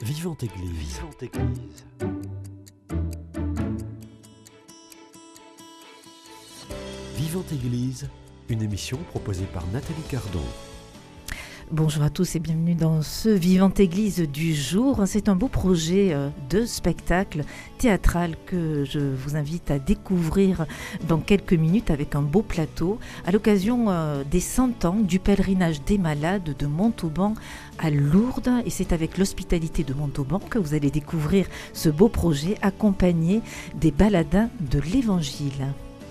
Vivante Église. Vivante Église. Vivante Église, une émission proposée par Nathalie Cardon. Bonjour à tous et bienvenue dans ce Vivante Église du jour. C'est un beau projet de spectacle théâtral que je vous invite à découvrir dans quelques minutes avec un beau plateau à l'occasion des 100 ans du pèlerinage des malades de Montauban à Lourdes. Et c'est avec l'hospitalité de Montauban que vous allez découvrir ce beau projet accompagné des baladins de l'Évangile.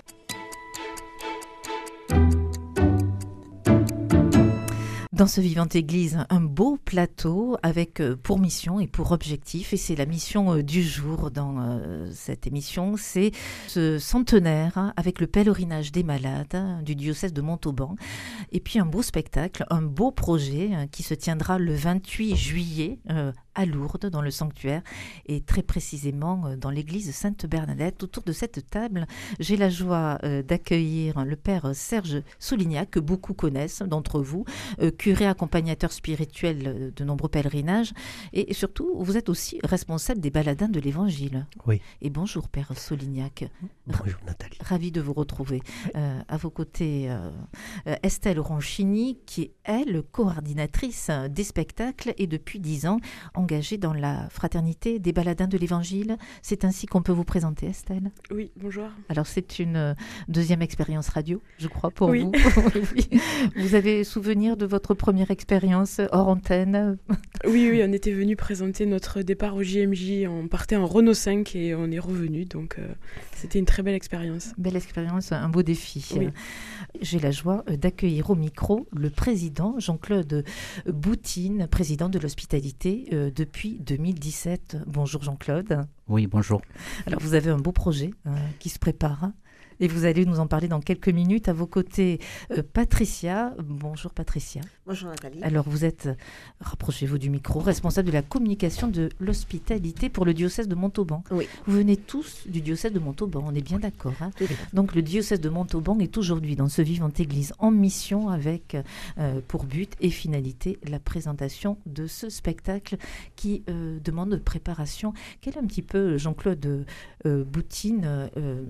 Dans ce Vivante Église, un beau plateau avec pour mission et pour objectif, et c'est la mission du jour dans cette émission, c'est ce centenaire avec le pèlerinage des malades du diocèse de Montauban, et puis un beau spectacle, un beau projet qui se tiendra le 28 juillet à Lourdes, dans le sanctuaire, et très précisément dans l'église Sainte-Bernadette. Autour de cette table, j'ai la joie d'accueillir le père Serge Soulignac, que beaucoup connaissent d'entre vous, curé accompagnateur spirituel de nombreux pèlerinages, et surtout, vous êtes aussi responsable des baladins de l'Évangile. Oui. Et bonjour père Soulignac. Bonjour Nathalie. Ravi de vous retrouver. À vos côtés, Estelle Ronchini, qui est, elle, coordinatrice des spectacles et depuis 10 ans, engagée dans la fraternité des baladins de l'Évangile. C'est ainsi qu'on peut vous présenter, Estelle? Oui, bonjour. Alors, c'est une deuxième expérience radio, je crois, pour oui. vous. Oui. Vous avez souvenir de votre première expérience hors antenne? Oui, on était venu présenter notre départ au JMJ. On partait en Renault 5 et on est revenu, donc c'était une très belle expérience. Belle expérience, un beau défi. Oui. J'ai la joie d'accueillir au micro le président Jean-Claude Boutine, président de l'hospitalité depuis 2017. Bonjour Jean-Claude. Oui, bonjour. Alors vous avez un beau projet qui se prépare et vous allez nous en parler dans quelques minutes. À vos côtés, Patricia. Bonjour Patricia. Bonjour Nathalie. Alors vous êtes, rapprochez-vous du micro, responsable de la communication de l'hospitalité pour le diocèse de Montauban. Oui. Vous venez tous du diocèse de Montauban, on est bien d'accord. Oui. Donc le diocèse de Montauban est aujourd'hui dans ce Vivante Église en mission avec pour but et finalité la présentation de ce spectacle qui demande préparation. Quel est un petit peu, Jean-Claude Boutine,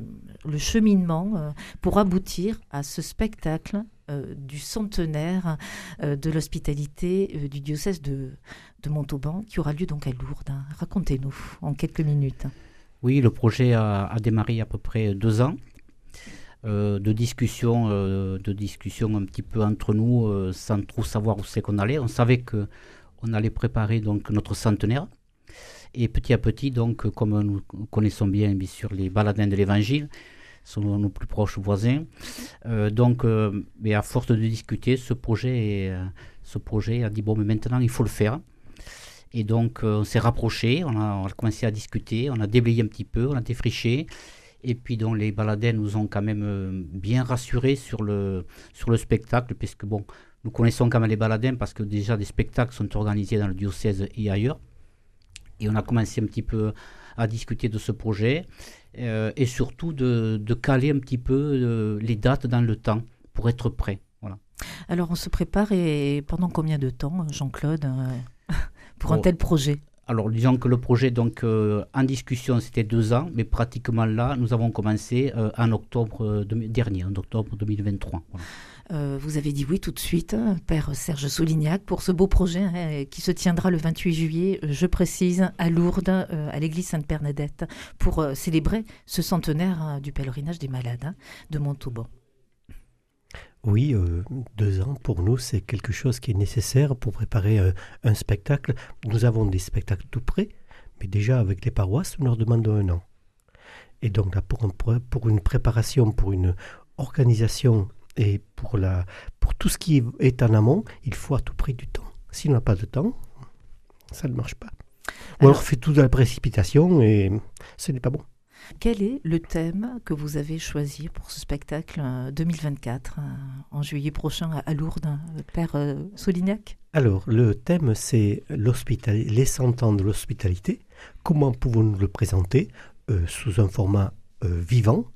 le cheminement pour aboutir à ce spectacle du centenaire de l'hospitalité du diocèse de Montauban qui aura lieu donc à Lourdes. Racontez-nous en quelques minutes. Oui, le projet a démarré il y a à peu près 2 ans de discussion un petit peu entre nous sans trop savoir où c'est qu'on allait. On savait qu'on allait préparer donc notre centenaire. Et petit à petit, donc, comme nous connaissons bien sûr les baladins de l'Évangile, sont nos plus proches voisins. Mais à force de discuter, ce projet a dit bon, mais maintenant il faut le faire. Et donc on s'est rapprochés, on a commencé à discuter, on a déblayé un petit peu, on a défriché. Et puis donc les baladins nous ont quand même bien rassurés sur le spectacle, puisque bon, nous connaissons quand même les baladins parce que déjà des spectacles sont organisés dans le diocèse et ailleurs. Et on a commencé un petit peu à discuter de ce projet et surtout de caler un petit peu les dates dans le temps pour être prêt. Voilà. Alors on se prépare et pendant combien de temps, Jean-Claude, pour un tel projet? Alors disons que le projet donc, en discussion c'était 2 ans, mais pratiquement là nous avons commencé en octobre dernier, en octobre 2023. Voilà. Vous avez dit oui tout de suite, père Serge Soulignac, pour ce beau projet qui se tiendra le 28 juillet, je précise, à Lourdes, à l'église Sainte-Bernadette, pour célébrer ce centenaire du pèlerinage des malades de Montauban. Oui, 2 ans pour nous, c'est quelque chose qui est nécessaire pour préparer un spectacle. Nous avons des spectacles tout près, mais déjà avec les paroisses, nous leur demandons 1 an. Et donc là, pour une préparation, pour une organisation et pour tout ce qui est en amont, il faut à tout prix du temps. Si on n'a pas de temps, ça ne marche pas. Ou alors on fait tout dans la précipitation et ce n'est pas bon. Quel est le thème que vous avez choisi pour ce spectacle 2024, en juillet prochain à Lourdes, père Soulignac? Alors, le thème, c'est les 100 ans de l'hospitalité. Comment pouvons-nous le présenter sous un format vivant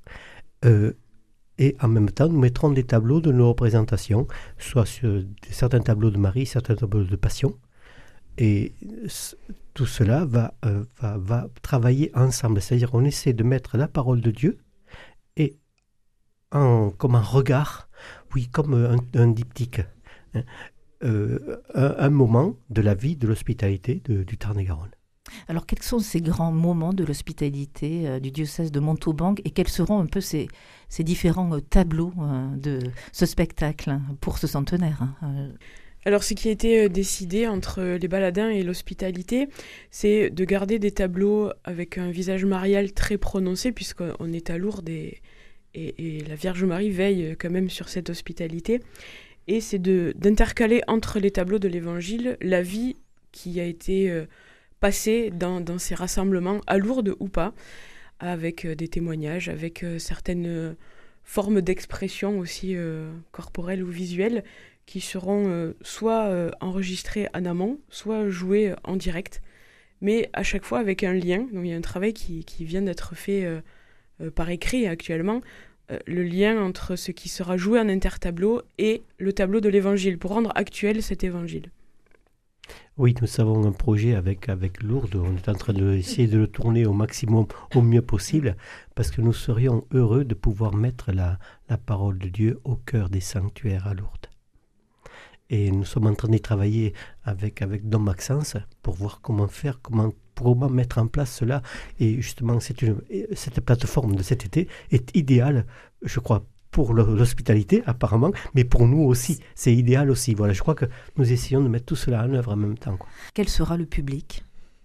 et en même temps, nous mettrons des tableaux de nos représentations, soit sur certains tableaux de Marie, certains tableaux de Passion, Et tout cela va travailler ensemble. C'est-à-dire on essaie de mettre la parole de Dieu et comme un regard, oui, comme un diptyque, hein, un moment de la vie de l'hospitalité du Tarn-et-Garonne. Alors, quels sont ces grands moments de l'hospitalité du diocèse de Montauban et quels seront un peu ces différents tableaux de ce spectacle pour ce centenaire Alors, ce qui a été décidé entre les baladins et l'hospitalité, c'est de garder des tableaux avec un visage marial très prononcé, puisqu'on est à Lourdes et la Vierge Marie veille quand même sur cette hospitalité. Et c'est d'intercaler entre les tableaux de l'Évangile la vie qui a été passée dans ces rassemblements, à Lourdes ou pas, avec des témoignages, avec certaines formes d'expression aussi corporelles ou visuelles, qui seront soit enregistrés en amont, soit joués en direct, mais à chaque fois avec un lien. Donc il y a un travail qui vient d'être fait par écrit actuellement, le lien entre ce qui sera joué en intertableau et le tableau de l'Évangile, pour rendre actuel cet Évangile. Oui, nous avons un projet avec Lourdes. On est en train d'essayer de le tourner au maximum, au mieux possible, parce que nous serions heureux de pouvoir mettre la parole de Dieu au cœur des sanctuaires à Lourdes. Et nous sommes en train de travailler avec Dom Maxence pour voir comment mettre en place cela. Et justement, cette plateforme de cet été est idéale, je crois, pour l'hospitalité apparemment, mais pour nous aussi, c'est idéal aussi. Voilà, je crois que nous essayons de mettre tout cela en œuvre en même temps, quoi. Quel sera le public ?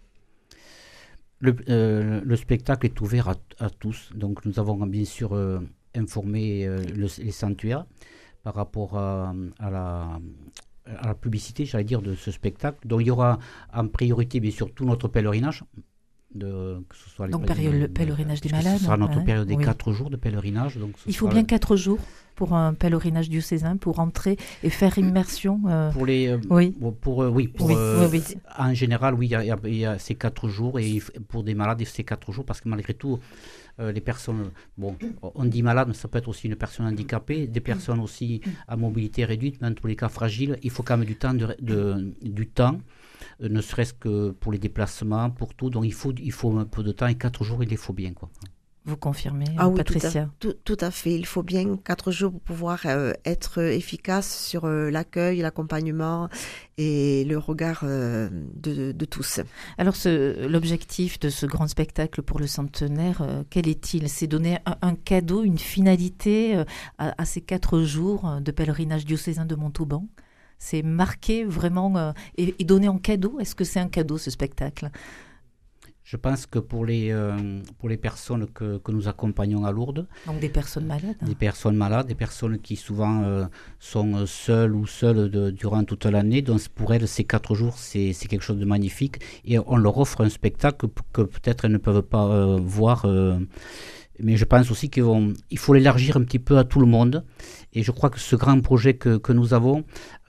Le spectacle est ouvert à tous. Donc nous avons bien sûr informé les sanctuaires par rapport à la publicité, j'allais dire, de ce spectacle. Donc il y aura en priorité bien sûr tout notre pèlerinage. Que ce soit donc le pèlerinage des malades. Ce sera notre période des 4 jours de pèlerinage. Donc il faut bien 4 jours pour un pèlerinage diocésain, pour entrer et faire immersion. Pour les, oui. Oui. En général, oui, il y a ces 4 jours et pour des malades, c'est 4 jours parce que malgré tout, les personnes, on dit malade, mais ça peut être aussi une personne handicapée, des personnes aussi à mobilité réduite, mais dans tous les cas fragiles. Il faut quand même du temps, ne serait-ce que pour les déplacements, pour tout. Donc il faut un peu de temps et 4 jours, il les faut bien, quoi. Vous confirmez, oui, Patricia? Tout à fait. Il faut bien 4 jours pour pouvoir être efficace sur l'accueil, l'accompagnement et le regard de tous. Alors, l'objectif de ce grand spectacle pour le centenaire, quel est-il? C'est donner un cadeau, une finalité à ces 4 jours de pèlerinage diocésain de Montauban? C'est marqué vraiment et donné en cadeau? Est-ce que c'est un cadeau, ce spectacle? Je pense que pour les personnes que nous accompagnons à Lourdes... Donc des personnes malades. Des personnes malades, des personnes qui souvent sont seules durant toute l'année. Donc pour elles, ces 4 jours, c'est quelque chose de magnifique. Et on leur offre un spectacle que peut-être elles ne peuvent pas voir. Mais je pense aussi qu'il faut l'élargir un petit peu à tout le monde. Et je crois que ce grand projet que nous avons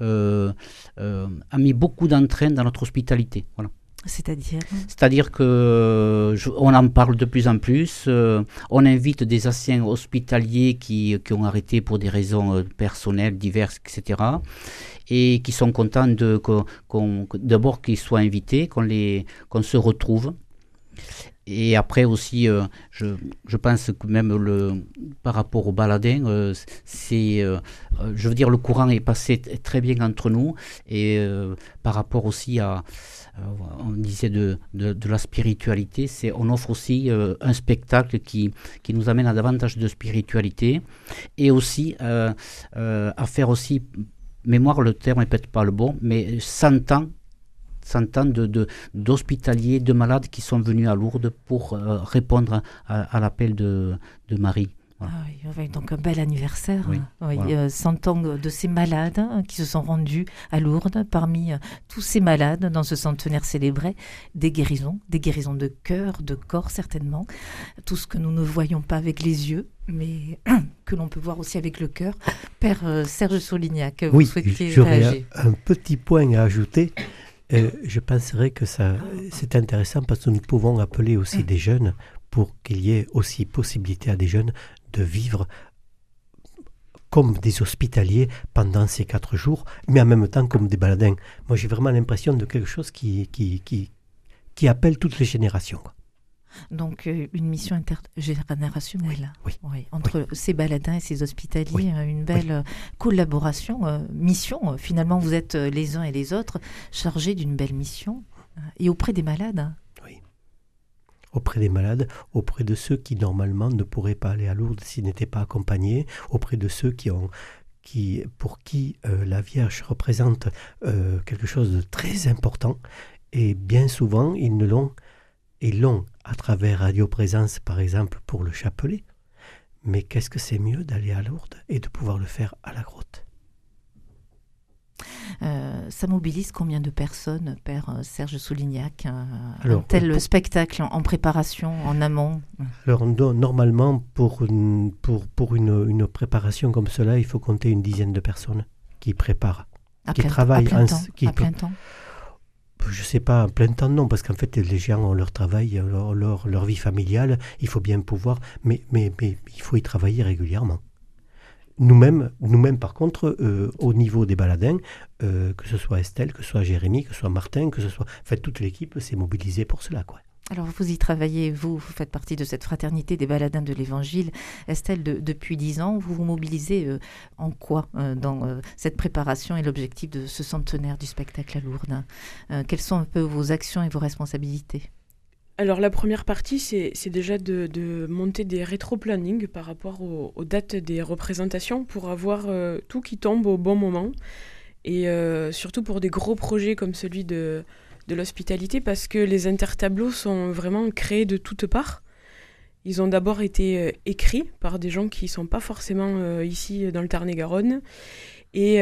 a mis beaucoup d'entrain dans notre hospitalité. Voilà. C'est-à-dire que on en parle de plus en plus. On invite des anciens hospitaliers qui ont arrêté pour des raisons personnelles diverses, etc. Et qui sont contents d'abord qu'ils soient invités, qu'on se retrouve. Et après aussi, je pense que même par rapport aux baladins, je veux dire, le courant est passé très bien entre nous. Et par rapport aussi on disait de la spiritualité, on offre aussi un spectacle qui nous amène à davantage de spiritualité et aussi à faire aussi mémoire, le terme n'est peut-être pas le bon, mais 100 ans d'hospitaliers, de malades qui sont venus à Lourdes pour répondre à l'appel de Marie. Voilà. Ah oui, donc un bel anniversaire. Oui, voilà. 100 ans de ces malades qui se sont rendus à Lourdes. Parmi tous ces malades, dans ce centenaire célébré, des guérisons de cœur, de corps certainement. Tout ce que nous ne voyons pas avec les yeux, mais que l'on peut voir aussi avec le cœur. Père Serge Solignac, vous souhaitez réagir? Un petit point à ajouter. Je penserais que c'est intéressant parce que nous pouvons appeler aussi des jeunes pour qu'il y ait aussi possibilité à des jeunes de vivre comme des hospitaliers pendant ces 4 jours, mais en même temps comme des baladins. Moi, j'ai vraiment l'impression de quelque chose qui appelle toutes les générations, quoi. Donc, une mission intergénérationnelle. Oui. Entre ces baladins et ces hospitaliers, une belle collaboration, mission. Finalement, vous êtes les uns et les autres chargés d'une belle mission. Et auprès des malades. Oui. Auprès des malades, auprès de ceux qui, normalement, ne pourraient pas aller à Lourdes s'ils n'étaient pas accompagnés, auprès de ceux pour qui la Vierge représente quelque chose de très important. Et bien souvent, ils l'ont à travers Radio Présence, par exemple, pour le chapelet. Mais qu'est-ce que c'est mieux d'aller à Lourdes et de pouvoir le faire à la grotte. Ça mobilise combien de personnes, Père Serge Soulignac, un tel spectacle en préparation, en amont? Alors, normalement, pour une préparation comme cela, il faut compter une dizaine de personnes qui préparent, qui travaillent. À plein temps. Je ne sais pas, en plein temps, non, parce qu'en fait, les gens ont leur travail, leur vie familiale, il faut bien pouvoir, mais il faut y travailler régulièrement. Nous-mêmes, par contre, au niveau des baladins, que ce soit Estelle, que ce soit Jérémy, que ce soit Martin, que ce soit... En fait, toute l'équipe s'est mobilisée pour cela, quoi. Alors, vous y travaillez, vous faites partie de cette fraternité des baladins de l'Évangile. Estelle, depuis 10 ans, vous vous mobilisez en quoi dans cette préparation et l'objectif de ce centenaire du spectacle à Lourdes? Quelles sont un peu vos actions et vos responsabilités? Alors, la première partie, c'est déjà de monter des rétro-plannings par rapport aux dates des représentations pour avoir tout qui tombe au bon moment. Et surtout pour des gros projets comme celui de l'hospitalité, parce que les intertableaux sont vraiment créés de toutes parts. Ils ont d'abord été écrits par des gens qui ne sont pas forcément ici dans le Tarn-et-Garonne. Et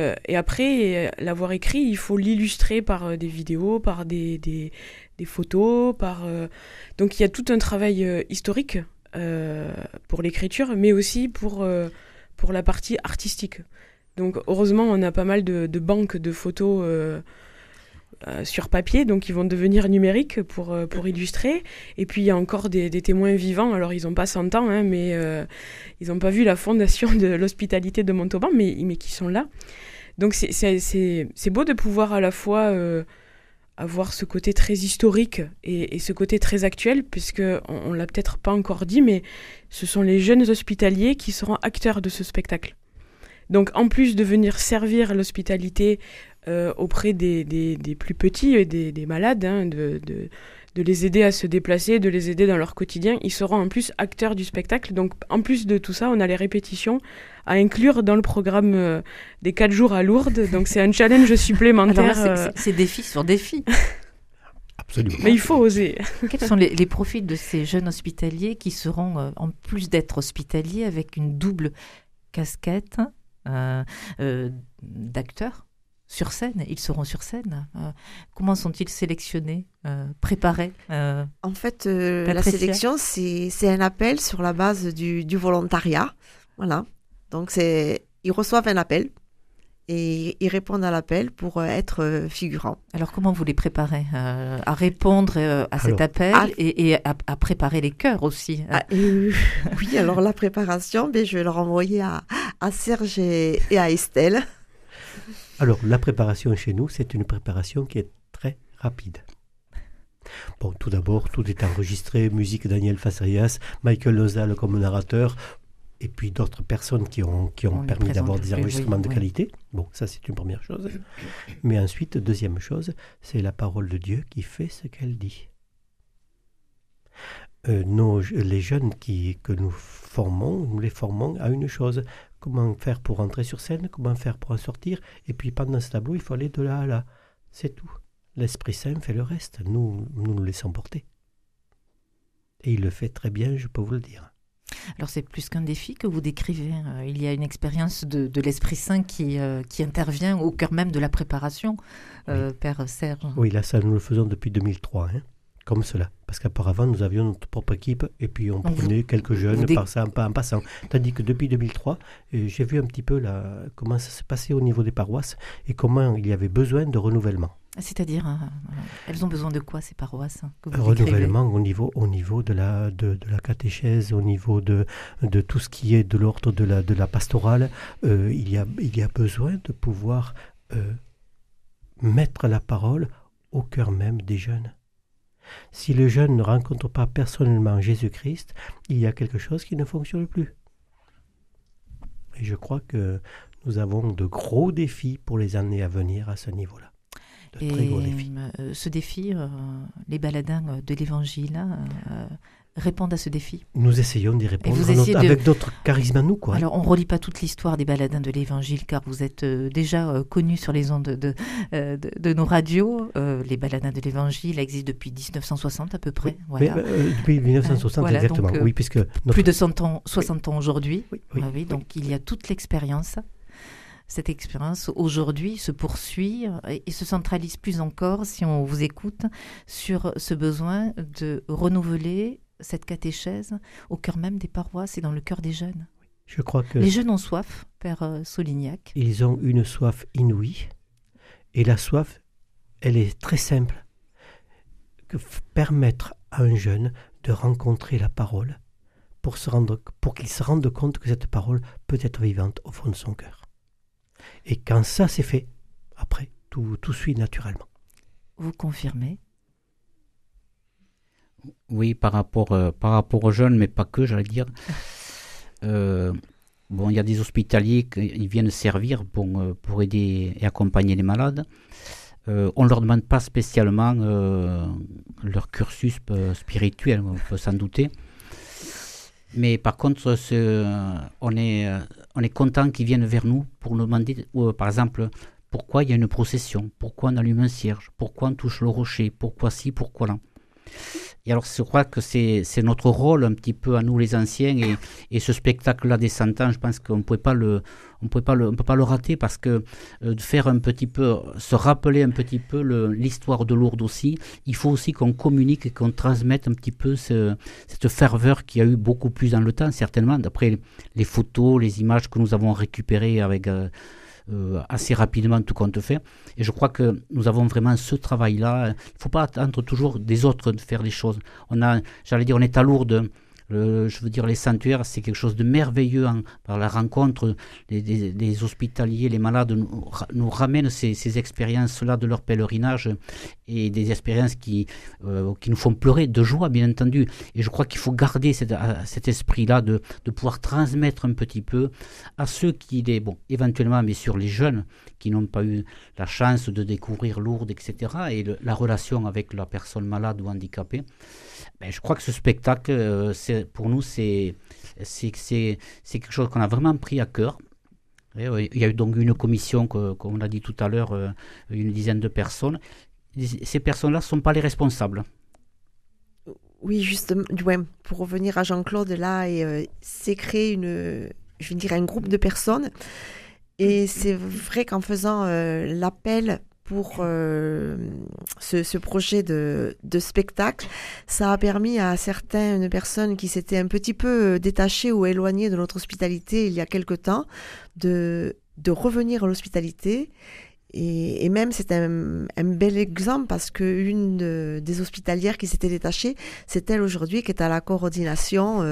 après l'avoir écrit, il faut l'illustrer par des vidéos, par des photos. Donc il y a tout un travail historique pour l'écriture, mais aussi pour la partie artistique. Donc heureusement, on a pas mal de banques de photos sur papier, donc ils vont devenir numériques pour illustrer. Et puis il y a encore des témoins vivants, alors ils n'ont pas 100 ans, hein, mais ils n'ont pas vu la fondation de l'hospitalité de Montauban, mais qui sont là. Donc c'est beau de pouvoir à la fois avoir ce côté très historique et ce côté très actuel, puisqu'on ne l'a peut-être pas encore dit, mais ce sont les jeunes hospitaliers qui seront acteurs de ce spectacle. Donc en plus de venir servir l'hospitalité auprès des plus petits et des malades, hein, de les aider à se déplacer, de les aider dans leur quotidien, ils seront en plus acteurs du spectacle. Donc en plus de tout ça, on a les répétitions à inclure dans le programme des 4 jours à Lourdes. Donc c'est un challenge supplémentaire. Alors là, c'est défi sur défi. Absolument. Mais il faut oser. Quels sont les profils de ces jeunes hospitaliers qui seront, en plus d'être hospitaliers, avec une double casquette d'acteurs sur scène? Ils seront sur scène. Comment sont-ils sélectionnés, préparés? En fait, la sélection, c'est un appel sur la base du volontariat. Voilà. Donc, ils reçoivent un appel et ils répondent à l'appel pour être figurants. Alors, comment vous les préparez à répondre à cet appel et à préparer les chœurs aussi? Oui, alors la préparation, je vais leur envoyer à Serge et à Estelle. Alors, la préparation chez nous, c'est une préparation qui est très rapide. Bon, tout d'abord, tout est enregistré, musique Daniel Fasserias, Michael Lozal comme narrateur, et puis d'autres personnes qui ont permis d'avoir des enregistrements de qualité. Bon, ça c'est une première chose. Mais ensuite, deuxième chose, c'est la parole de Dieu qui fait ce qu'elle dit. Les jeunes que nous les formons à une chose. Comment faire pour entrer sur scène, comment faire pour en sortir, et puis pendant ce tableau, il faut aller de là à là. C'est tout. L'Esprit Saint fait le reste. Nous laissons porter. Et il le fait très bien, je peux vous le dire. Alors c'est plus qu'un défi que vous décrivez. Il y a une expérience de l'Esprit Saint qui intervient au cœur même de la préparation, oui. Père Serge. Oui, là, ça nous le faisons depuis 2003, comme cela. Parce qu'auparavant, nous avions notre propre équipe et puis on prenait quelques jeunes en passant. Tandis que depuis 2003, j'ai vu un petit peu comment ça s'est passé au niveau des paroisses et comment il y avait besoin de renouvellement. C'est-à-dire, elles ont besoin de quoi, ces paroisses que vous renouvellement au niveau de la catéchèse, au niveau de tout ce qui est de l'ordre de la pastorale. Il y a besoin de pouvoir mettre la parole au cœur même des jeunes. Si le jeune ne rencontre pas personnellement Jésus-Christ, il y a quelque chose qui ne fonctionne plus. Et je crois que nous avons de gros défis pour les années à venir à ce niveau-là. De très gros défis. Ce défi, les baladins de l'Évangile répondent à ce défi. Nous essayons d'y répondre avec notre charisme à nous. Quoi. Alors, on ne relie pas toute l'histoire des baladins de l'Évangile, car vous êtes déjà connus sur les ondes de nos radios. Les baladins de l'Évangile existent depuis 1960 à peu près. Oui, voilà. Depuis 1960, voilà, exactement. Donc, oui, puisque plus de 60 ans aujourd'hui. Oui, donc, il y a toute l'expérience. Cette expérience, aujourd'hui, se poursuit et se centralise plus encore, si on vous écoute, sur ce besoin de renouveler cette catéchèse au cœur même des paroisses et dans le cœur des jeunes. Je crois que les jeunes ont soif, Père Solignac. Ils ont une soif inouïe. Et la soif, elle est très simple. Permettre à un jeune de rencontrer la parole pour qu'il se rende compte que cette parole peut être vivante au fond de son cœur. Et quand ça c'est fait, après, tout suit naturellement. Vous confirmez ? Oui, par rapport aux jeunes, mais pas que, j'allais dire. Il y a des hospitaliers qui viennent servir pour aider et accompagner les malades. On ne leur demande pas spécialement leur cursus spirituel, on peut s'en douter. Mais par contre, on est content qu'ils viennent vers nous pour nous demander, par exemple, pourquoi il y a une procession, pourquoi on allume un cierge, pourquoi on touche le rocher, pourquoi ci, pourquoi là. Et alors, je crois que c'est notre rôle un petit peu à nous les anciens, et ce spectacle-là des 100 ans, je pense qu'on ne peut pas le rater, parce que de faire un petit peu, se rappeler un petit peu l'histoire de Lourdes aussi, il faut aussi qu'on communique et qu'on transmette un petit peu cette ferveur qu'il y a eu beaucoup plus dans le temps, certainement, d'après les photos, les images que nous avons récupérées avec assez rapidement tout compte fait. Et je crois que nous avons vraiment ce travail-là. Il ne faut pas attendre toujours des autres de faire les choses. On est à Lourdes. Les sanctuaires, c'est quelque chose de merveilleux par la rencontre des hospitaliers, les malades nous ramènent ces expériences-là de leur pèlerinage, et des expériences qui nous font pleurer de joie, bien entendu. Et je crois qu'il faut garder cet esprit-là de pouvoir transmettre un petit peu à ceux éventuellement, mais sur les jeunes qui n'ont pas eu la chance de découvrir Lourdes, etc., et la relation avec la personne malade ou handicapée. Je crois que ce spectacle, pour nous, c'est quelque chose qu'on a vraiment pris à cœur. Il y a eu donc une commission, comme on l'a dit tout à l'heure, une dizaine de personnes. Ces personnes-là ne sont pas les responsables. Oui, justement, pour revenir à Jean-Claude, là, c'est créé un groupe de personnes. Et c'est vrai qu'en faisant l'appel pour ce projet de spectacle, ça a permis à certaines personnes qui s'étaient un petit peu détachées ou éloignées de notre hospitalité il y a quelque temps de revenir à l'hospitalité. Et même, c'est un bel exemple, parce qu'une des hospitalières qui s'était détachée, c'est elle aujourd'hui qui est à la coordination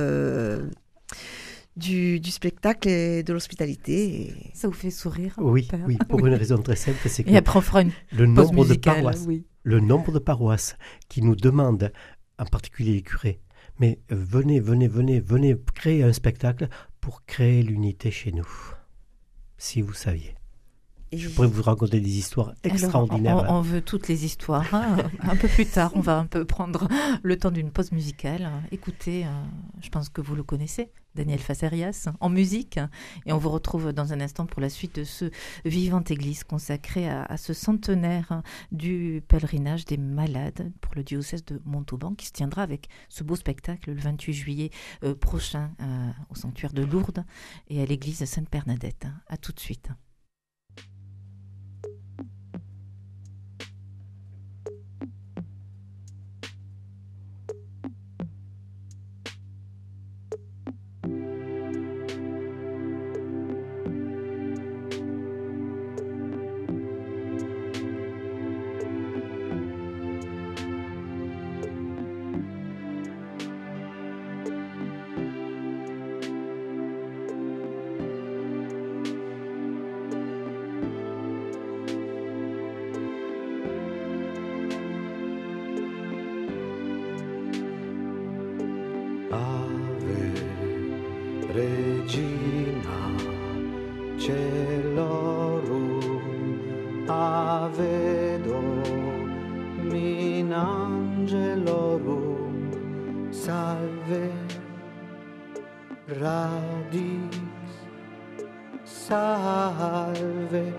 du spectacle et de l'hospitalité. Ça vous fait sourire? Oui, pour une raison très simple, c'est que et après on fera une pause musicale, le nombre de paroisses qui nous demandent, en particulier les curés, mais venez créer un spectacle pour créer l'unité chez nous. Si vous saviez. Je pourrais vous raconter des histoires extraordinaires. Alors, on veut toutes les histoires. Un peu plus tard, on va un peu prendre le temps d'une pause musicale. Écoutez, je pense que vous le connaissez, Daniel Facerias, en musique. Et on vous retrouve dans un instant pour la suite de ce Vivante Église consacré à ce centenaire du pèlerinage des malades pour le diocèse de Montauban, qui se tiendra avec ce beau spectacle le 28 juillet prochain au sanctuaire de Lourdes et à l'église Sainte-Bernadette. À tout de suite. Regina celorum avedo min angelorum salve radix salve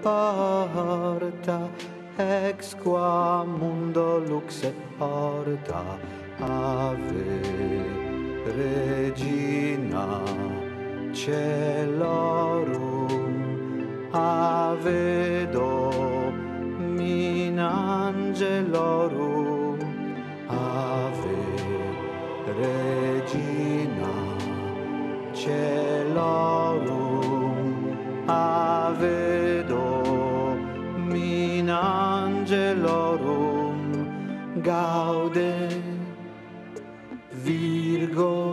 porta ex qua mundo lux et porta ave Regina celorum avedo min angelorum ave Regina celorum avedo min angelorum gaude Virgo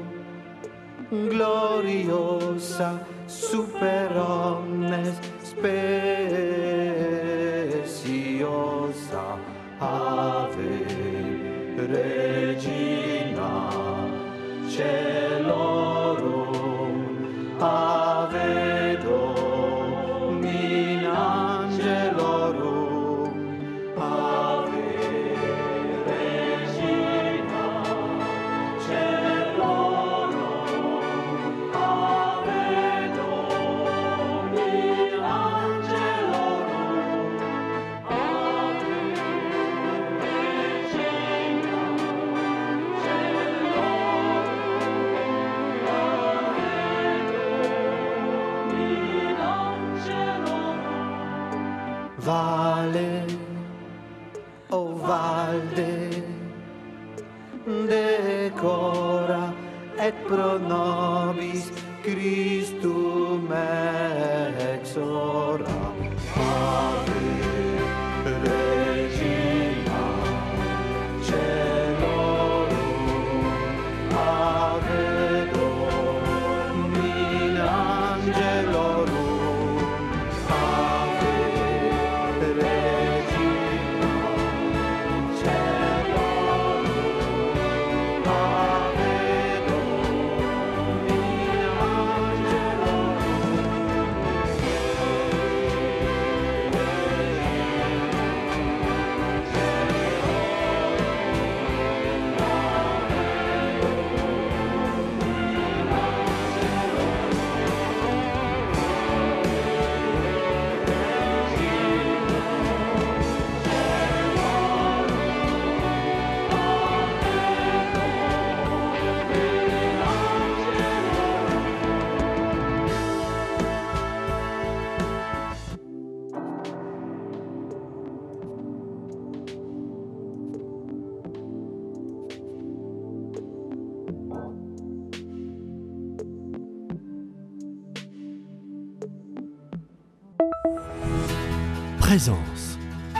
gloriosa super omnes speciosa ave Regina celorum avedo min angelorum ave Vale, o valde, decora et pro nobis Christum ex ora. Ave Regina celorum avedo min angelorum ave Regina celorum avedo min Présence.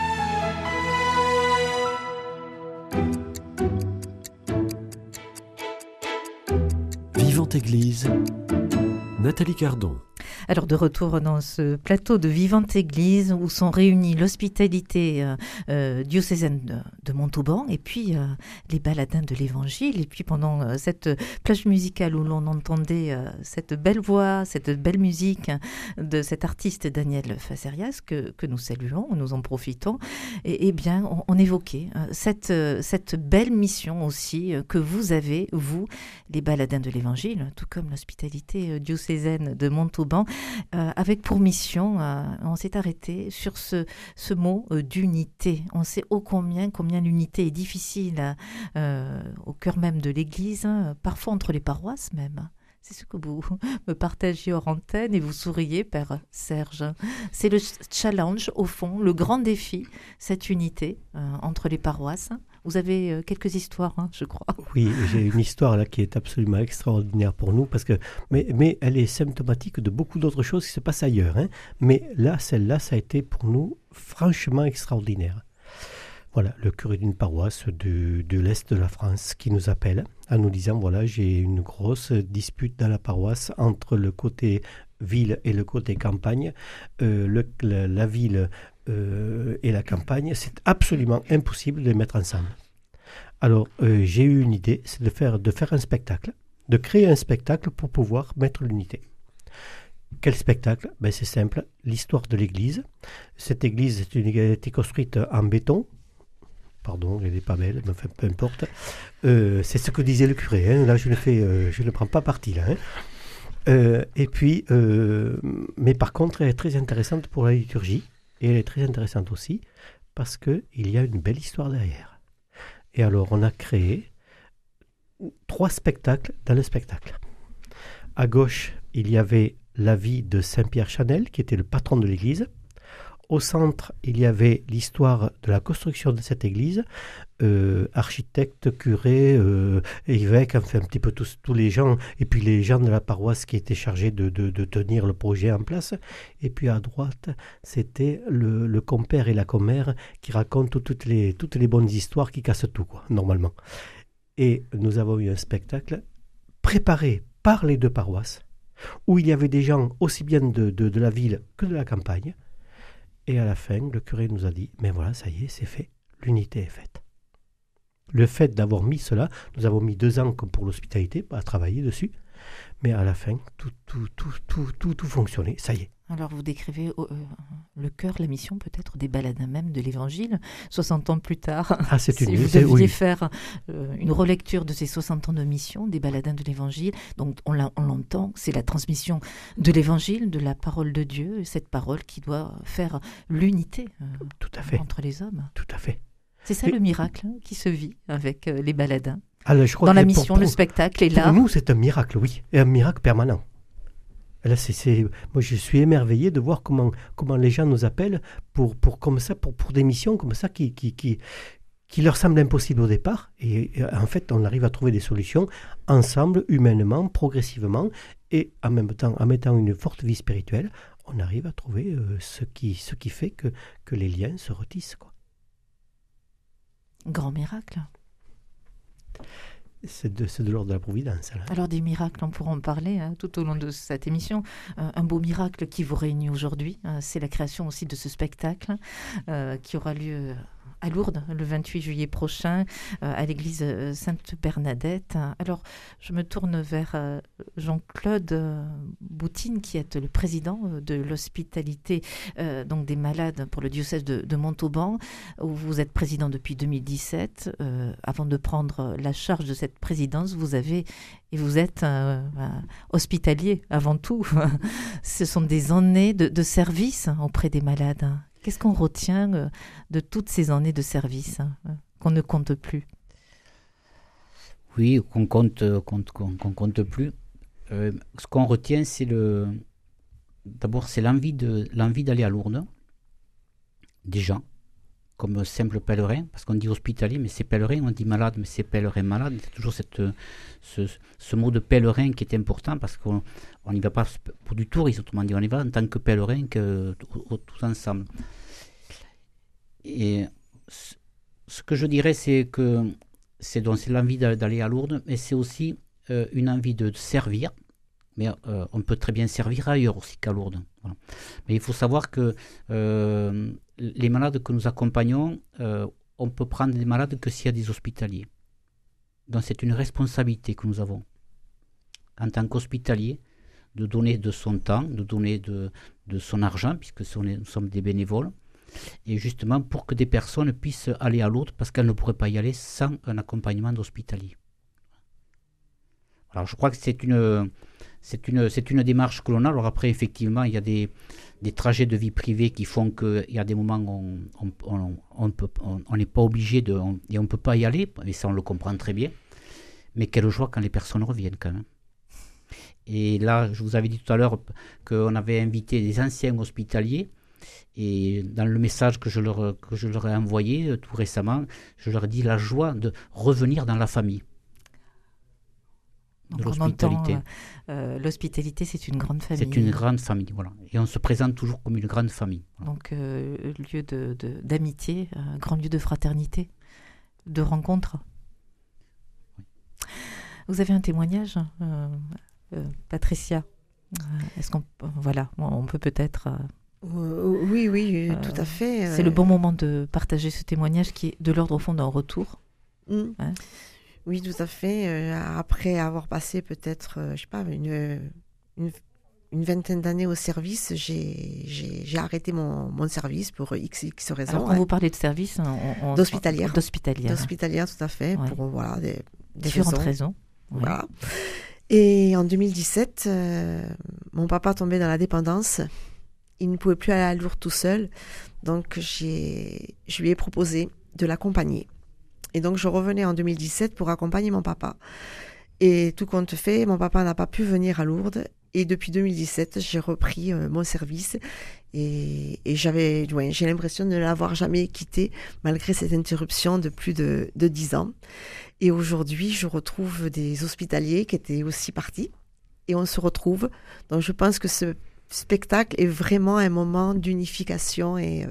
Vivante Église, Nathalie Cardon. Alors de retour dans ce plateau de Vivante Église où sont réunis l'hospitalité diocésaine de Montauban et puis les baladins de l'Évangile. Et puis pendant cette plage musicale où l'on entendait cette belle voix, cette belle musique de cet artiste Daniel Facerias que nous saluons, nous en profitons, et bien on évoquait cette belle mission aussi que vous avez, vous, les baladins de l'Évangile, tout comme l'hospitalité diocésaine de Montauban, avec pour mission, on s'est arrêté sur ce mot d'unité. On sait combien l'unité est difficile au cœur même de l'Église, parfois entre les paroisses même. C'est ce que vous me partagez hors antenne et vous souriez, Père Serge. C'est le challenge, au fond, le grand défi, cette unité entre les paroisses. Vous avez quelques histoires, je crois. Oui, j'ai une histoire là qui est absolument extraordinaire pour nous, parce que, mais elle est symptomatique de beaucoup d'autres choses qui se passent ailleurs. Mais là, celle-là, ça a été pour nous franchement extraordinaire. Voilà, le curé d'une paroisse de l'Est de la France qui nous appelle en nous disant, voilà, j'ai une grosse dispute dans la paroisse entre le côté ville et le côté campagne. La ville et la campagne, c'est absolument impossible de les mettre ensemble. Alors, j'ai eu une idée, c'est de faire un spectacle de créer un spectacle pour pouvoir mettre l'unité. Quel spectacle? C'est simple, l'histoire de l'église. Cette église a été construite en béton. Pardon, elle n'est pas belle, mais enfin, peu importe. C'est ce que disait le curé. Hein. Là, je ne prends pas parti. Là, hein. Mais par contre, elle est très intéressante pour la liturgie. Et elle est très intéressante aussi parce qu'il y a une belle histoire derrière. Et alors, on a créé 3 spectacles dans le spectacle. À gauche, il y avait la vie de Saint-Pierre Chanel, qui était le patron de l'église. Au centre, il y avait l'histoire de la construction de cette église, architecte, curé, évêque, enfin un petit peu tous les gens, et puis les gens de la paroisse qui étaient chargés de tenir le projet en place. Et puis à droite, c'était le compère et la commère qui racontent toutes les bonnes histoires qui cassent tout, quoi, normalement. Et nous avons eu un spectacle préparé par les 2 paroisses, où il y avait des gens aussi bien de la ville que de la campagne. Et à la fin, le curé nous a dit, mais voilà, ça y est, c'est fait, l'unité est faite. Le fait d'avoir mis cela, nous avons mis 2 ans comme pour l'hospitalité à travailler dessus, mais à la fin, tout fonctionnait, ça y est. Alors vous décrivez le cœur, la mission peut-être des baladins même de l'Évangile, 60 ans plus tard. Ah, c'est si une vous deviez faire une relecture de ces 60 ans de mission des baladins de l'Évangile, donc on l'entend, c'est la transmission de l'Évangile, de la parole de Dieu, cette parole qui doit faire l'unité Tout à fait. entre les hommes. Tout à fait. C'est ça le miracle qui se vit avec les baladins. Alors, je crois Dans que la mission, le spectacle est là. Pour nous, c'est un miracle, oui, et un miracle permanent. Là, moi, je suis émerveillé de voir comment les gens nous appellent pour des missions comme ça qui leur semblent impossibles au départ. Et en fait, on arrive à trouver des solutions ensemble, humainement, progressivement, et en même temps, en mettant une forte vie spirituelle, on arrive à trouver ce qui fait que les liens se retissent, quoi. Grand miracle. C'est de l'ordre de la providence. Là. Alors des miracles, on pourra en parler tout au long de cette émission. Un beau miracle qui vous réunit aujourd'hui, c'est la création aussi de ce spectacle qui aura lieu à Lourdes le 28 juillet prochain à l'église Sainte-Bernadette. Alors je me tourne vers Jean-Claude Boutine qui est le président de l'hospitalité donc des malades pour le diocèse de Montauban, où vous êtes président depuis 2017. Avant de prendre la charge de cette présidence, vous êtes hospitalier avant tout. Ce sont des années de service auprès des malades. Qu'est-ce qu'on retient de toutes ces années de service qu'on ne compte plus? Oui, qu'on compte plus. Ce qu'on retient, c'est d'abord c'est l'envie d'aller à Lourdes, des gens, comme simple pèlerin, parce qu'on dit hospitalier, mais c'est pèlerin, on dit malade, mais c'est pèlerin malade. C'est toujours ce mot de pèlerin qui est important, parce qu'on n'y va pas pour du tourisme, autrement dit, on y va en tant que pèlerin, tous ensemble. Et ce que je dirais, c'est que c'est l'envie d'aller à Lourdes, mais c'est aussi une envie de servir. Mais on peut très bien servir ailleurs aussi qu'à Lourdes. Voilà. Mais il faut savoir que les malades que nous accompagnons, on peut prendre des malades que s'il y a des hospitaliers. Donc c'est une responsabilité que nous avons en tant qu'hospitalier de donner de son temps, de donner de son argent, puisque nous sommes des bénévoles, et justement pour que des personnes puissent aller à Lourdes, parce qu'elles ne pourraient pas y aller sans un accompagnement d'hospitalier. Alors je crois que c'est une démarche que l'on a. Alors après, effectivement, il y a des trajets de vie privée qui font qu'il y a des moments où on n'est pas obligé et on ne peut pas y aller, et ça on le comprend très bien. Mais quelle joie quand les personnes reviennent quand même. Et là, je vous avais dit tout à l'heure qu'on avait invité des anciens hospitaliers, et dans le message que je leur ai envoyé tout récemment, je leur ai dit la joie de revenir dans la famille. Donc l'hospitalité. L'hospitalité, c'est une grande famille. C'est une grande famille, voilà. Et on se présente toujours comme une grande famille. Voilà. Donc, lieu d'amitié, grand lieu de fraternité, de rencontre. Oui. Vous avez un témoignage, Patricia? Est-ce qu'on on peut peut-être... Oui, tout à fait. C'est le bon moment de partager ce témoignage qui est de l'ordre au fond d'un retour. Hein. Oui, tout à fait. Après avoir passé peut-être, je sais pas, une vingtaine d'années au service, j'ai arrêté mon service pour x raisons. Alors, quand vous parlez de service, d'hospitalière. D'hospitalière, tout à fait, Ouais. pour voilà, des différentes raisons. Ouais. Voilà. Et en 2017, mon papa tombait dans la dépendance. Il ne pouvait plus aller à Lourdes tout seul. Donc, je lui ai proposé de l'accompagner. Et donc, je revenais en 2017 pour accompagner mon papa. Et tout compte fait, mon papa n'a pas pu venir à Lourdes. Et depuis 2017, j'ai repris mon service. Et j'ai l'impression de ne l'avoir jamais quitté, malgré cette interruption de plus de 10 ans. Et aujourd'hui, je retrouve des hospitaliers qui étaient aussi partis. Et on se retrouve. Donc, je pense que ce spectacle est vraiment un moment d'unification et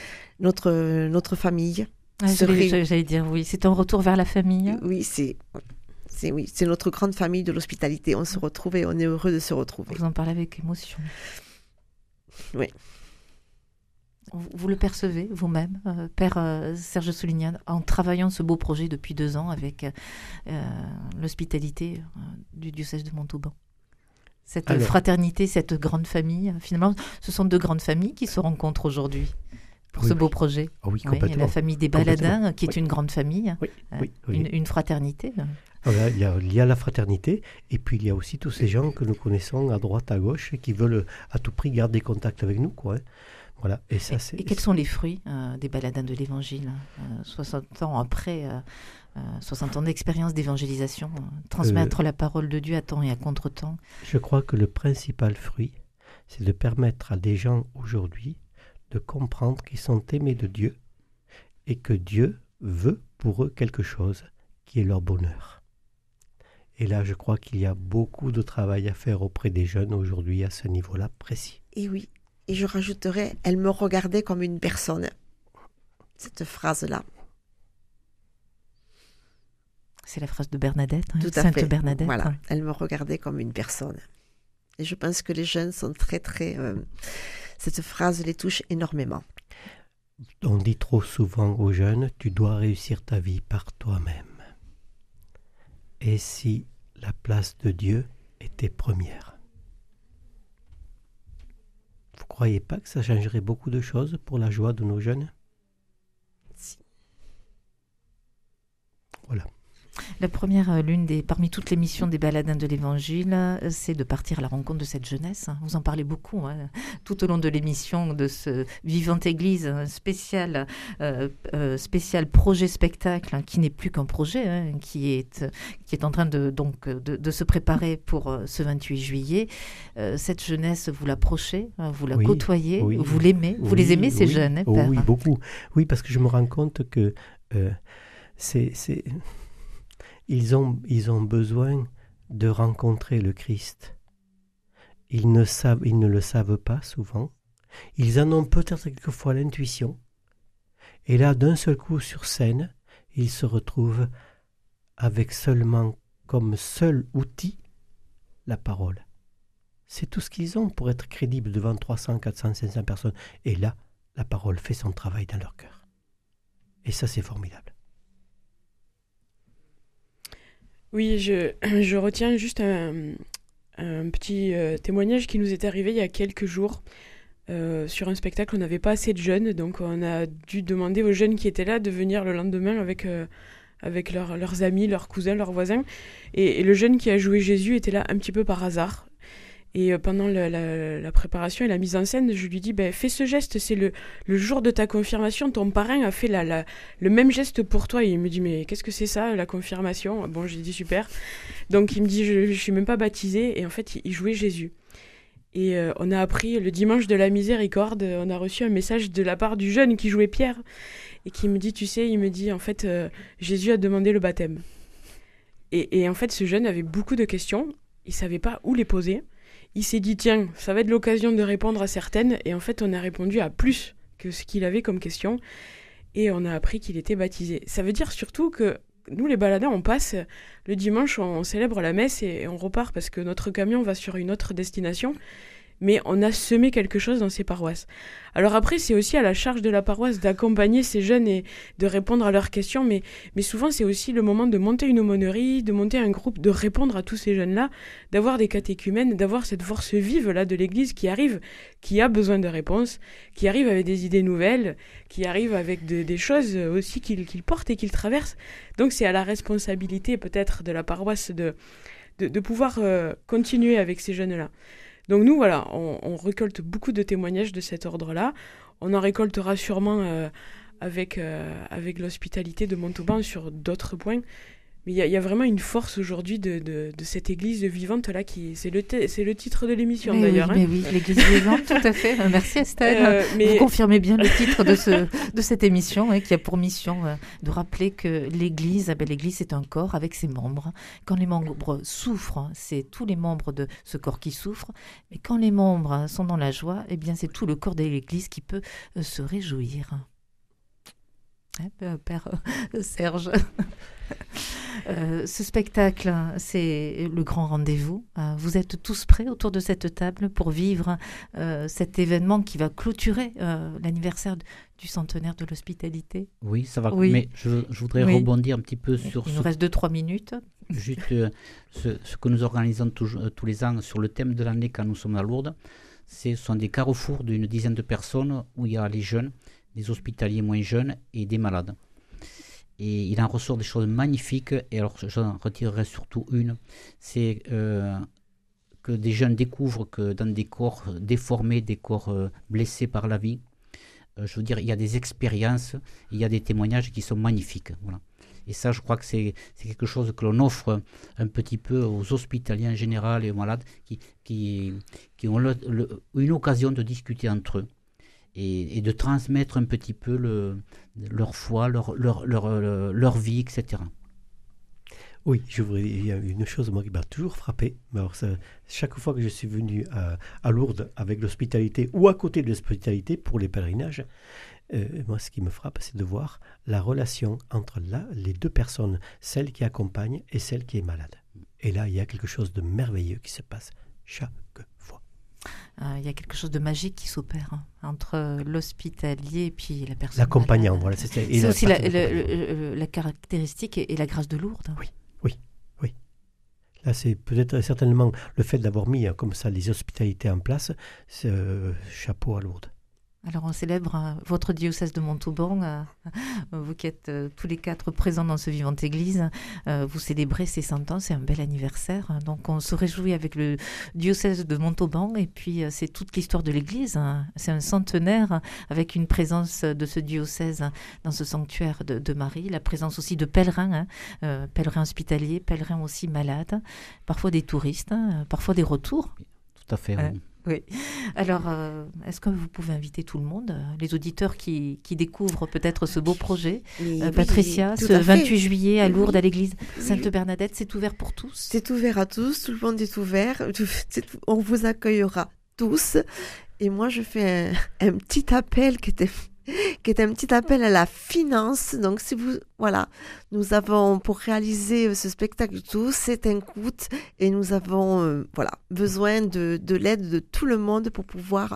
notre famille. J'allais dire oui, c'est un retour vers la famille. Oui, c'est notre grande famille de l'hospitalité. On se retrouve et on est heureux de se retrouver. Vous en parlez avec émotion. Oui. Vous le percevez vous-même, Père Serge Soulignane, en travaillant ce beau projet depuis 2 ans avec l'hospitalité du diocèse de Montauban. Cette fraternité, cette grande famille, finalement, ce sont 2 grandes familles qui se rencontrent aujourd'hui pour ce beau projet. Ah oui, il y a la famille des Baladins, qui est une grande famille, une fraternité. Voilà, il y a la fraternité, et puis il y a aussi tous ces gens que nous connaissons à droite, à gauche, qui veulent à tout prix garder contact avec nous, quoi. Voilà. Et quels sont les fruits des Baladins de l'Évangile, 60 ans après, 60 ans d'expérience d'évangélisation, transmettre la parole de Dieu à temps et à contre-temps? Je crois que le principal fruit, c'est de permettre à des gens aujourd'hui de comprendre qu'ils sont aimés de Dieu et que Dieu veut pour eux quelque chose qui est leur bonheur. Et là, je crois qu'il y a beaucoup de travail à faire auprès des jeunes aujourd'hui à ce niveau-là précis. Et oui, et je rajouterais, elle me regardait comme une personne. Cette phrase-là. C'est la phrase de Bernadette, Tout à Sainte fait. Bernadette. Voilà, elle me regardait comme une personne. Et je pense que les jeunes sont très, très... cette phrase les touche énormément. On dit trop souvent aux jeunes, tu dois réussir ta vie par toi-même. Et si la place de Dieu était première? Vous ne croyez pas que ça changerait beaucoup de choses pour la joie de nos jeunes? Si. Voilà. La première, parmi toutes les missions des Baladins de l'Évangile, c'est de partir à la rencontre de cette jeunesse. Vous en parlez beaucoup tout au long de l'émission de ce Vivante Église, spécial projet spectacle, qui n'est plus qu'un projet, qui est en train de se préparer pour ce 28 juillet. Cette jeunesse, vous l'approchez, vous la côtoyez, vous l'aimez, vous les aimez ces jeunes, Père? Oui, beaucoup. Oui, parce que je me rends compte que ils ont besoin de rencontrer le Christ. Ils ne le savent pas souvent. Ils en ont peut-être quelquefois l'intuition. Et là, d'un seul coup sur scène, ils se retrouvent avec seulement comme seul outil la parole. C'est tout ce qu'ils ont pour être crédibles devant 300, 400, 500 personnes. Et là, la parole fait son travail dans leur cœur. Et ça, c'est formidable. Oui, je retiens juste un petit témoignage qui nous est arrivé il y a quelques jours. Sur un spectacle, on n'avait pas assez de jeunes, donc on a dû demander aux jeunes qui étaient là de venir le lendemain avec leurs amis, leurs cousins, leurs voisins. Et le jeune qui a joué Jésus était là un petit peu par hasard. Et pendant la préparation et la mise en scène, je lui dis, fais ce geste, c'est le jour de ta confirmation, ton parrain a fait le même geste pour toi. Et il me dit, mais qu'est-ce que c'est ça, la confirmation? Bon, j'ai dit, super. Donc il me dit, je suis même pas baptisé. Et en fait, il jouait Jésus. Et on a appris le dimanche de la miséricorde, on a reçu un message de la part du jeune qui jouait Pierre, et qui me dit, tu sais, il me dit, en fait, Jésus a demandé le baptême. Et en fait, ce jeune avait beaucoup de questions, il savait pas où les poser. Il s'est dit, tiens, ça va être l'occasion de répondre à certaines. Et en fait, on a répondu à plus que ce qu'il avait comme question. Et on a appris qu'il était baptisé. Ça veut dire surtout que nous, les baladins, on passe le dimanche, on célèbre la messe et on repart parce que notre camion va sur une autre destination. mais on a semé quelque chose dans ces paroisses. Alors après, c'est aussi à la charge de la paroisse d'accompagner ces jeunes et de répondre à leurs questions, mais souvent c'est aussi le moment de monter une aumônerie, de monter un groupe, de répondre à tous ces jeunes-là, d'avoir des catéchumènes, d'avoir cette force vive là de l'Église qui arrive, qui a besoin de réponses, qui arrive avec des idées nouvelles, qui arrive avec des choses aussi qu'il porte et qu'il traverse. Donc c'est à la responsabilité peut-être de la paroisse de pouvoir continuer avec ces jeunes-là. Donc nous, voilà, on récolte beaucoup de témoignages de cet ordre-là. On en récoltera sûrement avec l'hospitalité de Montauban sur d'autres points. Mais il y a vraiment une force aujourd'hui de cette église vivante là c'est le titre de l'émission d'ailleurs. Oui, mais oui, l'église vivante, tout à fait. Merci Estelle. Vous confirmez bien le titre de cette émission qui a pour mission de rappeler que l'église c'est un corps avec ses membres. Quand les membres souffrent, c'est tous les membres de ce corps qui souffrent. Mais quand les membres sont dans la joie, eh bien c'est tout le corps de l'église qui peut se réjouir. Père Serge. Ce spectacle, c'est le grand rendez-vous. Vous êtes tous prêts autour de cette table pour vivre cet événement qui va clôturer l'anniversaire du centenaire de l'hospitalité? Oui, ça va. Oui. Mais je voudrais rebondir un petit peu sur Il nous reste 2-3 minutes. Juste ce que nous organisons tous les ans sur le thème de l'année quand nous sommes à Lourdes. Ce sont des carrefours d'une dizaine de personnes où il y a les jeunes, des hospitaliers moins jeunes et des malades. Et il en ressort des choses magnifiques. Et alors, j'en retirerai surtout une. C'est que des jeunes découvrent que dans des corps déformés, des corps blessés par la vie, je veux dire, il y a des expériences, il y a des témoignages qui sont magnifiques. Voilà. Et ça, je crois que c'est quelque chose que l'on offre un petit peu aux hospitaliers en général et aux malades qui ont une occasion de discuter entre eux. Et de transmettre un petit peu leur foi, leur vie, etc. Oui, il y a une chose moi, qui m'a toujours frappé. Alors, chaque fois que je suis venu à Lourdes avec l'hospitalité ou à côté de l'hospitalité pour les pèlerinages, moi, ce qui me frappe, c'est de voir la relation entre les deux personnes, celle qui accompagne et celle qui est malade. Et là, il y a quelque chose de merveilleux qui se passe chaque fois. Il y a quelque chose de magique qui s'opère entre l'hospitalier et puis la personne l'accompagnant, malade. voilà. C'est aussi la caractéristique et la grâce de Lourdes. Oui. Là, c'est peut-être certainement le fait d'avoir mis comme ça les hospitalités en place, chapeau à Lourdes. Alors on célèbre votre diocèse de Montauban, vous qui êtes tous les 4 présents dans ce Vivante Église, vous célébrez ces 100 ans, c'est un bel anniversaire, donc on se réjouit avec le diocèse de Montauban et puis c'est toute l'histoire de l'Église, c'est un centenaire avec une présence de ce diocèse dans ce sanctuaire de Marie, la présence aussi de pèlerins, pèlerins hospitaliers, pèlerins aussi malades, parfois des touristes, parfois des retours. Tout à fait, oui. Oui. Alors, est-ce que vous pouvez inviter tout le monde, les auditeurs qui découvrent peut-être ce beau projet? Patricia, ce 28 juillet à Lourdes, à l'église Sainte-Bernadette, c'est ouvert pour tous? C'est ouvert à tous, tout le monde est ouvert. On vous accueillera tous. Et moi, je fais un petit appel qui est un petit appel à la finance. Donc, si vous, voilà, nous avons, pour réaliser ce spectacle tous, c'est un coût et nous avons, besoin de l'aide de tout le monde pour pouvoir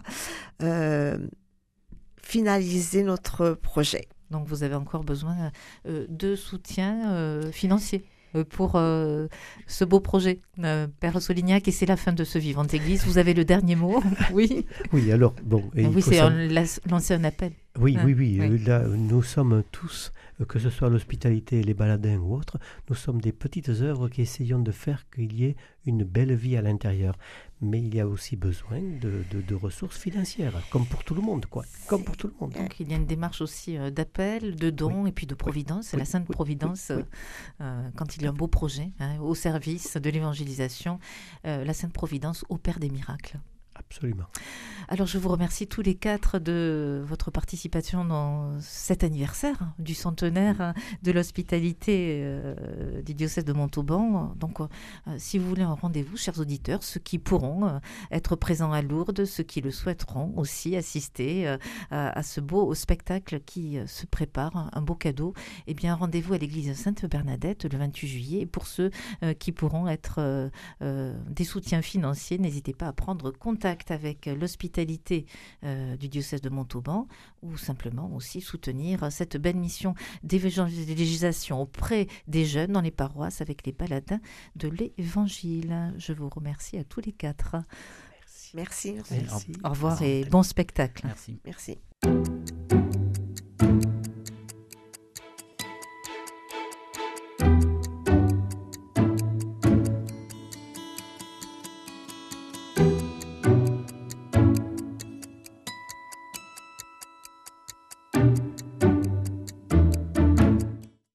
finaliser notre projet. Donc, vous avez encore besoin de soutien financier pour ce beau projet. Père Solignac, et c'est la fin de ce Vivante Église. Vous avez le dernier mot? Oui. Oui, alors, bon... Oui, c'est lancer un appel. Oui. Là, nous sommes tous, que ce soit l'hospitalité, les baladins ou autres, nous sommes des petites œuvres qui essayons de faire qu'il y ait une belle vie à l'intérieur. Mais il y a aussi besoin de ressources financières, comme pour tout le monde, quoi. Comme pour tout le monde. Donc il y a une démarche aussi d'appel, de don et puis de providence. C'est la Sainte Providence, quand il y a un beau projet au service de l'évangélisation, la Sainte Providence opère des miracles. Absolument. Alors, je vous remercie tous les 4 de votre participation dans cet anniversaire du centenaire de l'hospitalité du diocèse de Montauban. Donc, si vous voulez un rendez-vous, chers auditeurs, ceux qui pourront être présents à Lourdes, ceux qui le souhaiteront aussi assister à ce beau spectacle qui se prépare, un beau cadeau, eh bien, rendez-vous à l'église Sainte-Bernadette le 28 juillet. Et pour ceux qui pourront être des soutiens financiers, n'hésitez pas à prendre contact contact avec l'hospitalité du diocèse de Montauban ou simplement aussi soutenir cette belle mission d'évangélisation auprès des jeunes dans les paroisses avec les baladins de l'Évangile. Je vous remercie à tous les quatre. Merci. Merci. Au revoir et bon spectacle. Merci. Merci.